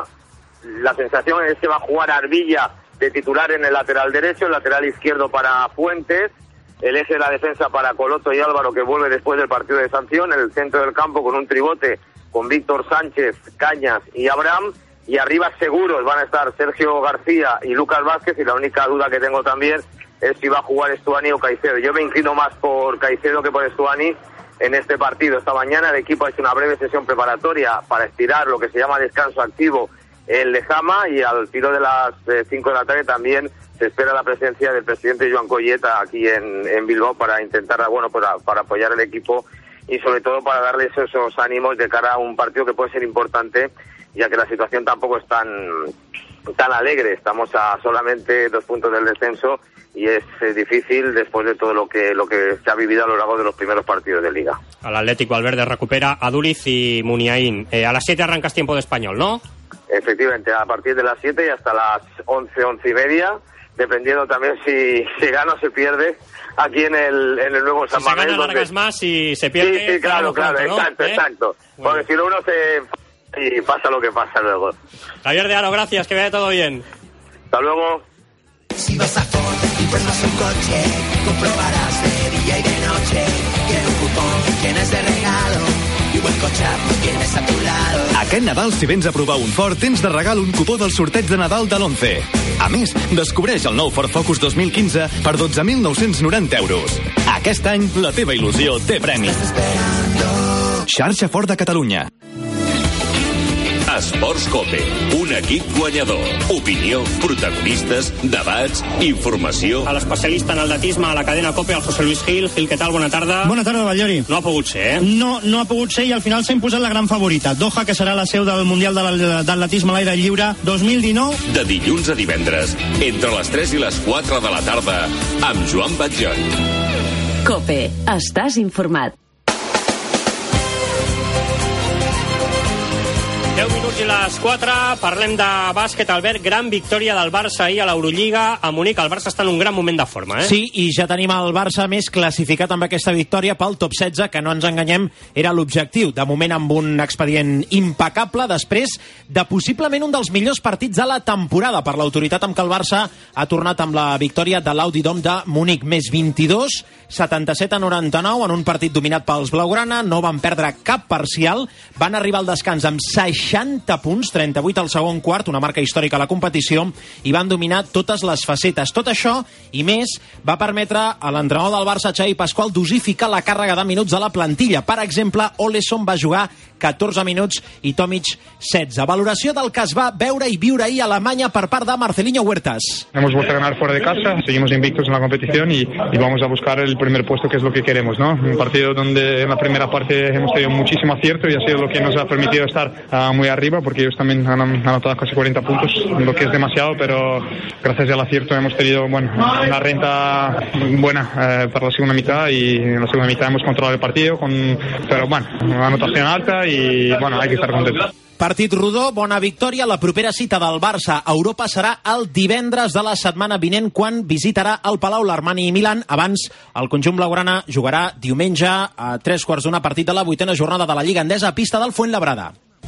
La sensación es que va a jugar Arbilla de titular en el lateral derecho, el lateral izquierdo para Fuentes, el eje de la defensa para Coloto y Álvaro, que vuelve después del partido de sanción, en el centro del campo con un tribote con Víctor Sánchez, Cañas y Abraham, y arriba seguros van a estar Sergio García y Lucas Vázquez, y la única duda que tengo también es si va a jugar Estuani o Caicedo. Yo me inclino más por Caicedo que por Estuani en este partido. Esta mañana el equipo ha hecho una breve sesión preparatoria para estirar lo que se llama descanso activo en Lezama, y al tiro de las cinco de la tarde también se espera la presencia del presidente Joan Colleta aquí en, en Bilbao para intentar, bueno, para, para apoyar al equipo y sobre todo para darles esos ánimos de cara a un partido que puede ser importante, ya que la situación tampoco es tan tan alegre. Estamos a solamente dos puntos del descenso y es eh, difícil después de todo lo que lo que se ha vivido a lo largo de los primeros partidos de Liga. Al Atlético Valverde recupera a Duriz y Muniain. Eh, a las siete arrancas tiempo de Español, ¿no? Efectivamente, a partir de las siete y hasta las once, once y media, dependiendo también si se gana o se pierde aquí en el en el nuevo San si Mamés. Se gana largas más y se pierde. Sí, sí, claro, claro, pronto, ¿no? exacto, ¿Eh? exacto. Bueno. Porque si no uno se y pasa lo que pasa luego. Javier de Aro, gracias, que vaya todo bien. Hasta luego. Si vas a Ford y pruebas un coche, comprobarás de día y de noche que un cupón tienes de regalo i buen cotxe tienes a tu lado. Aquest Nadal, si vens a provar un Ford, tens de regal un cupó del sorteig de Nadal de l'Once. A més, descobreix el nou Ford Focus dos mil quinze per dotze mil nou-cents noranta euros. Aquest any, la teva il·lusió té premi. Xarxa Ford de Catalunya. Esport. Esports Cope, un equip guanyador. Opinió, protagonistes, debats, informació. A l'especialista en atletisme a la cadena Cope, el José Luis Gil. Gil, què tal? Bona tarda. Bona tarda, Batllori. No ha pogut ser, eh? No, no ha pogut ser i al final s'ha imposat la gran favorita. Doha, que serà la seu del Mundial d'Atletisme a l'aire lliure dos mil dinou. De dilluns a divendres, entre les tres i les quatre de la tarda, amb Joan Batllori. Cope, estàs informat. deu minuts i les quatre, parlem de bàsquet, Albert. Gran victòria del Barça ahir a l'Eurolliga. A Munic, el Barça està en un gran moment de forma, eh? Sí, i ja tenim el Barça més classificat amb aquesta victòria pel top setze, que no ens enganyem, era l'objectiu. De moment amb un expedient impecable, després de possiblement un dels millors partits de la temporada per l'autoritat, amb què el Barça ha tornat amb la victòria de l'Audi Dome de Munic, més vint-i-dos, setanta-set a noranta-nou, en un partit dominat pels blaugrana. No van perdre cap parcial, van arribar al descans amb seixanta punts, trenta-vuit al segon quart, una marca històrica a la competició, i van dominar totes les facetes. Tot això i més va permetre a l'entrenador del Barça, Xavi Pasqual, dosificar la càrrega de minuts de la plantilla. Per exemple, Oleson va jugar catorze minuts i Tomic setze. Valoració del que es va veure i viure ahir a Alemanya per part de Marcelinho Huertas. Hemos vuelto a ganar fuera de casa, seguimos invictos en la competición y, y vamos a buscar el primer puesto, que es lo que queremos, ¿no? Un partido donde en la primera parte hemos tenido muchísimo acierto y ha sido lo que nos ha permitido estar uh, muy arriba, porque ellos también han anotado casi cuarenta puntos, lo que es demasiado, pero gracias al acierto hemos tenido, bueno, una renta buena eh, para la segunda mitad, y en la segunda mitad hemos controlado el partido, con, pero bueno, una anotación alta y bueno, hay que estar contentos. Partit rodó, bona victòria. La propera cita del Barça a Europa serà el divendres de la setmana vinent, quan visitarà el Palau l'Armani i Milan. Abans, el conjunt blaugrana jugarà diumenge a tres quarts d'una, partit de la vuitena jornada de la Lliga Endesa a pista del Fuenlabrada.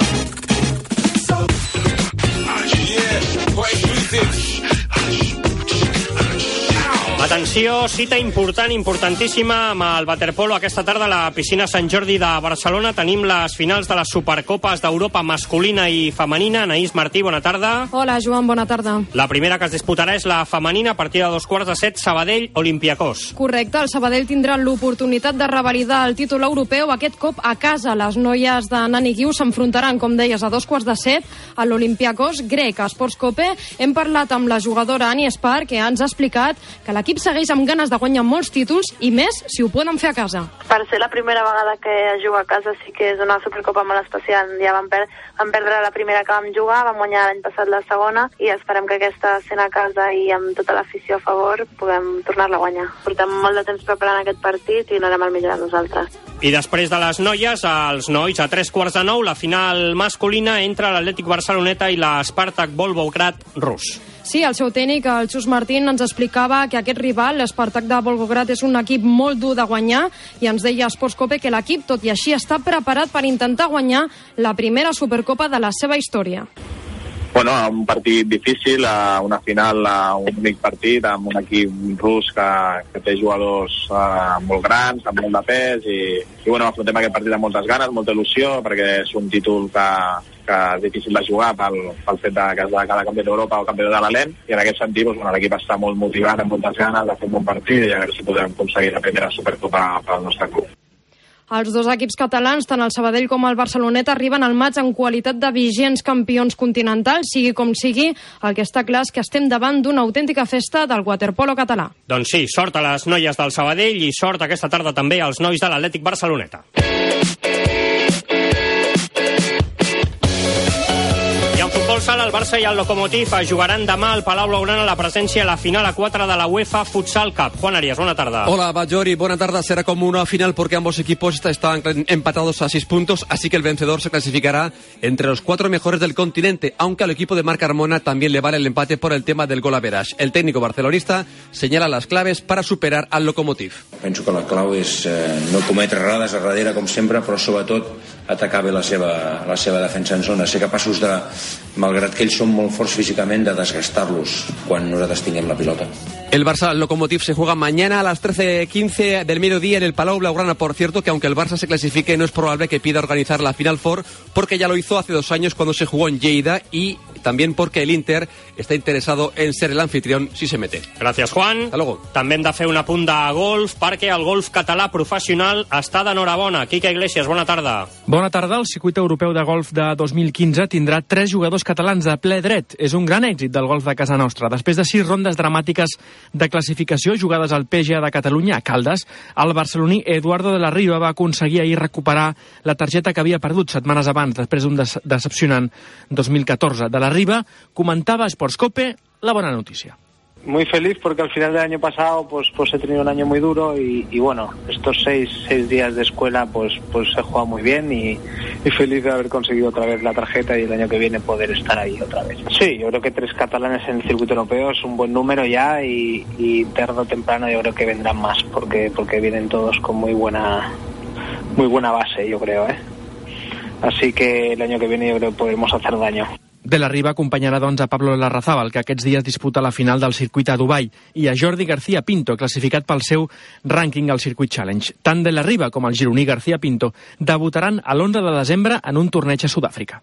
Atenció, cita important, importantíssima amb el waterpolo aquesta tarda a la piscina Sant Jordi de Barcelona. Tenim les finals de les Supercopes d'Europa masculina i femenina. Anaïs Martí, bona tarda. Hola, Joan, bona tarda. La primera que es disputarà és la femenina a partir de dos quarts de set, Sabadell, Olympiacos. Correcte, el Sabadell tindrà l'oportunitat de revalidar el títol europeu, aquest cop a casa. Les noies de Nani Guiu s'enfrontaran, com deies, a dos quarts de set a l'Olympiacos grec. A Sports Cope hem parlat amb la jugadora Ani Espar, que ens ha explicat que l'equip segueix amb ganes de guanyar molts títols, i més si ho poden fer a casa. Per ser la primera vegada que jugo a casa sí que és una Supercopa molt especial. Ja vam, per vam perdre la primera que vam jugar, vam guanyar l'any passat la segona, i esperem que aquesta, sent a casa i amb tota l'afició a favor, puguem tornar-la a guanyar. Portem molt de temps preparant aquest partit i donarem el millor a nosaltres. I després de les noies, els nois, a tres quarts de nou, la final masculina entre l'Atlètic Barceloneta i l'Spartak Volgograd rus. Sí, el seu tècnic, el Xus Martín, ens explicava que aquest rival, l'Spartak de Volgograd, és un equip molt dur de guanyar, i ens deia a Sports Cope que l'equip, tot i així, està preparat per intentar guanyar la primera Supercopa de la seva història. Bueno, un partit difícil, una final, un únic partit amb un equip rus que, que té jugadors uh, molt grans, amb molt de pes, i, i bueno, afrontem aquest partit amb moltes ganes, molta il·lusió, perquè és un títol que, que és difícil de jugar pel, pel fet de que és de cada campió d'Europa o campió de l'Alent, i en aquest sentit doncs, bueno, l'equip està molt motivat, amb moltes ganes de fer un bon partit, i a veure si podem aconseguir la primera Supercopa pel nostre club. Els dos equips catalans, tant el Sabadell com el Barceloneta, arriben al maig en qualitat de vigents campions continentals. Sigui com sigui, el que està clar és que estem davant d'una autèntica festa del waterpolo català. Doncs sí, sort a les noies del Sabadell i sort aquesta tarda també als nois de l'Atlètic Barceloneta. Futbol sala, el Barça i el Lokomotiv jugaran demà al Palau Blaugrana la presència a la final a quatre de la UEFA Futsal Cup. Juan Arias, buena tarde. Hola, Batllori, buena tarde. Será como una final porque ambos equipos estaban empatados a seis puntos, así que el vencedor se clasificará entre los cuatro mejores del continente, aunque al equipo de Marc Carmona también le vale el empate por el tema del gol average. El técnico barcelonista señala las claves para superar al Lokomotiv. Penso que la clau és eh, no cometre errades a darrere, com sempre, però sobretot atacar bé la seva, la seva defensa en zona, ser capaços de, malgrat que ells són molt forts físicament, de desgastar-los quan nosaltres tinguem la pilota. El Barça Lokomotiv se juega mañana a las trece quince del mediodía en el Palau Blaugrana. Por cierto, que aunque el Barça se clasifique, no es probable que pida organizar la Final Four, porque ya lo hizo hace dos años cuando se jugó en Lleida y también porque el Inter está interesado en ser el anfitrión si se mete. Gràcies, Juan. Hasta luego. També hem de fer un apunt de golf perquè el golf català professional està d'enhorabona. Quique Iglesias, bona tarda. Bona tarda. El circuit europeu de golf de dos mil quinze tindrà tres jugadors catalans de ple dret. És un gran èxit del golf de casa nostra. Després de sis rondes dramàtiques de classificació jugades al P G A de Catalunya, a Caldes, el barceloní Eduardo de la Riva va aconseguir ahir recuperar la targeta que havia perdut setmanes abans, després d'un des decepcionant dos mil catorze. De la Riva comentava a Sportscope la bona notícia. Muy feliz porque al final del año pasado pues pues he tenido un año muy duro y, y bueno, estos seis seis días de escuela pues pues he jugado muy bien y, y feliz de haber conseguido otra vez la tarjeta y el año que viene poder estar ahí otra vez. Sí, yo creo que tres catalanes en el circuito europeo es un buen número ya y, y tarde o temprano yo creo que vendrán más porque porque vienen todos con muy buena muy buena base, yo creo, ¿eh? Así que el año que viene yo creo que podemos hacer daño. De la Riva acompanyarà, doncs, a Pablo Larrazábal, que aquests dies disputa la final del circuit a Dubai, i a Jordi García Pinto, classificat pel seu rànquing al Circuit Challenge. Tant de la Riva com el gironí García Pinto debutaran a l'onze de desembre en un torneig a Sud-àfrica.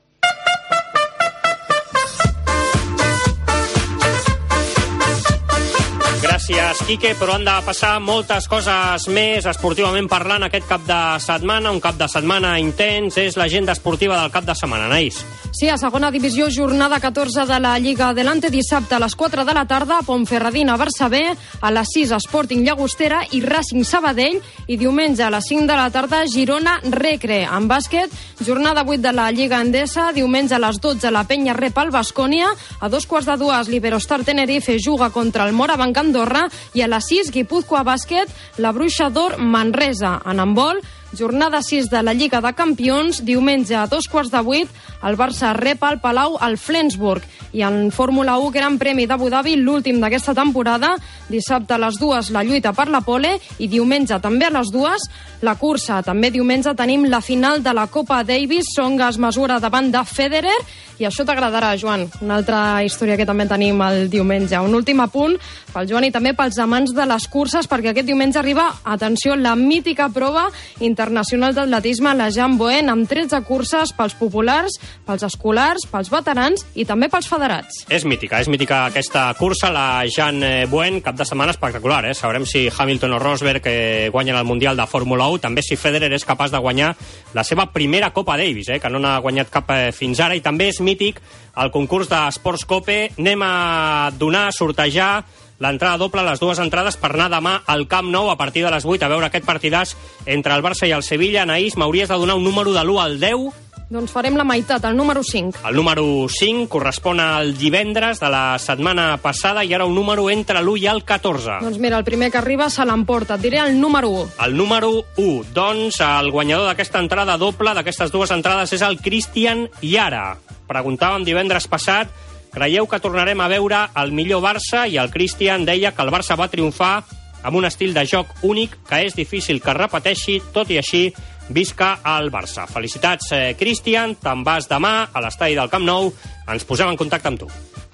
Gràcies, Quique, però han de passar moltes coses més esportivament parlant aquest cap de setmana, un cap de setmana intens, és l'agenda esportiva del cap de setmana. Anaïs. Sí, a segona divisió, jornada catorze de la Lliga Adelante, dissabte a les quatre de la tarda, Ponferradina, Barça B, a les sis, Sporting Llagostera i Racing Sabadell, i diumenge a les cinc de la tarda, Girona Recre. En bàsquet, jornada vuit de la Lliga Endesa, diumenge a les dotze, la Penya rep al Baskonia, a dos quarts de dues, l'Iberostar Tenerife juga contra el Morabanc Andorra, i a les sis, Guipúzcoa Bàsquet, la Bruixa d'Or Manresa. En handbol, jornada sis de la Lliga de Campions, diumenge a dos quarts de vuit, el Barça rep al Palau al Flensburg. I en Fórmula u, Gran Premi d'Abu Dhabi, l'últim d'aquesta temporada, dissabte a les dues la lluita per la pole i diumenge també a les dues la cursa. També diumenge tenim la final de la Copa Davis, Tsonga es mesura davant de Federer, i això t'agradarà, Joan, una altra història que també tenim el diumenge. Un últim apunt pel Joan i també pels amants de les curses, perquè aquest diumenge arriba, atenció, la mítica prova internacional d'atletisme, la Jean Boen, amb tretze curses pels populars, pels escolars, pels veterans i també pels federats. És mítica, és mítica aquesta cursa, la Jean Boen, cap de setmana espectacular, eh? Sabrem si Hamilton o Rosberg eh, guanyen el Mundial de Fórmula u, també si Federer és capaç de guanyar la seva primera Copa Davis, eh? Que no n'ha guanyat cap eh, fins ara, i també és mític el concurs d'Esports Cope. Anem a donar, a sortejar l'entrada doble, les dues entrades per anar demà al Camp Nou a partir de les vuit a veure aquest partidàs entre el Barça i el Sevilla. Anaïs, m'hauries de donar un número de l'u al deu. Doncs farem la meitat, el número cinc. El número cinc correspon al divendres de la setmana passada i ara un número entre l'u i el catorze. Doncs mira, el primer que arriba se l'emporta. Et diré el número u. El número u. Doncs el guanyador d'aquesta entrada doble, d'aquestes dues entrades, és el Cristian Yara. Preguntàvem divendres passat, creieu que tornarem a veure el millor Barça? I el Cristian deia que el Barça va triomfar amb un estil de joc únic que és difícil que repeteixi, tot i així visca al Barça. Felicitats, eh, Cristian, te'n vas demà a l'estadi del Camp Nou. Ens posem en contacte amb tu.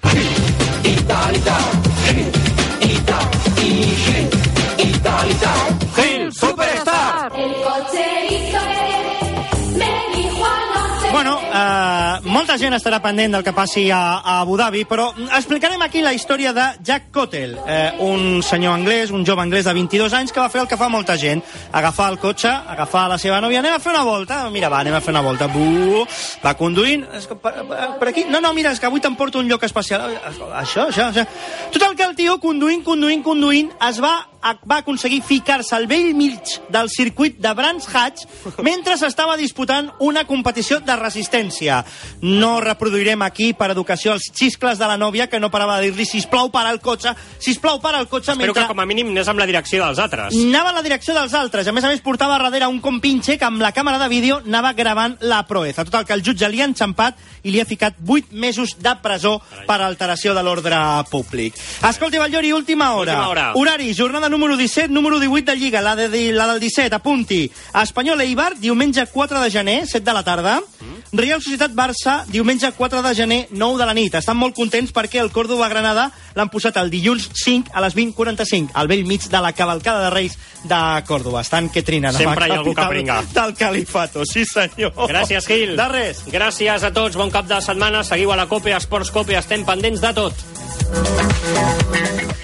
Gil Superstar! El cocherito me dijo anoche... Bueno, eh, molta gent estarà pendent del que passi a, a Abu Dhabi, però explicarem aquí la història de Jack Cottle, eh, un senyor anglès, un jove anglès de vint-i-dos anys que va fer el que fa molta gent, agafar el cotxe, agafar la seva nòvia, anem a fer una volta, mira, va, anem a fer una volta, Buh, va conduint, per, per aquí, no, no, mira, és que avui t'emporto un lloc especial, això, això, això. Total que el tio, conduint, conduint, conduint, es va va aconseguir ficar-se al vell mig del circuit de Brands Hatch mentre s'estava disputant una competició de resistència. No reproduirem aquí per educació els xiscles de la nòvia que no parava de dir-li sisplau para el cotxe, sisplau para el cotxe. Espero mentre... que com a mínim anés amb la direcció dels altres. Anava en la direcció dels altres. A més a més portava darrere un compinxe que amb la càmera de vídeo anava gravant la proeza. Total, que el jutge li ha enxampat i li ha ficat vuit mesos de presó per alteració de l'ordre públic. Escolti, Batllori, última hora. Última hora. Horari, jornada número disset, número divuit de Lliga, la, de, la del disset, apunti. Espanyol Eibar, diumenge quatre de gener, set de la tarda. Mm. Real Societat Barça, diumenge quatre de gener, nou de la nit. Estan molt contents perquè el Córdoba-Granada l'han posat el dilluns cinc a les vint quaranta-cinc, al vell mig de la cavalcada de Reis de Córdoba. Estan que trinen. Sempre hi ha algú que pringa. Del Califato, sí senyor. Gràcies, Gil. De res. Gràcies a tots, bon cap de setmana. Seguiu a la COPE, a Esports COPE, estem pendents de tot.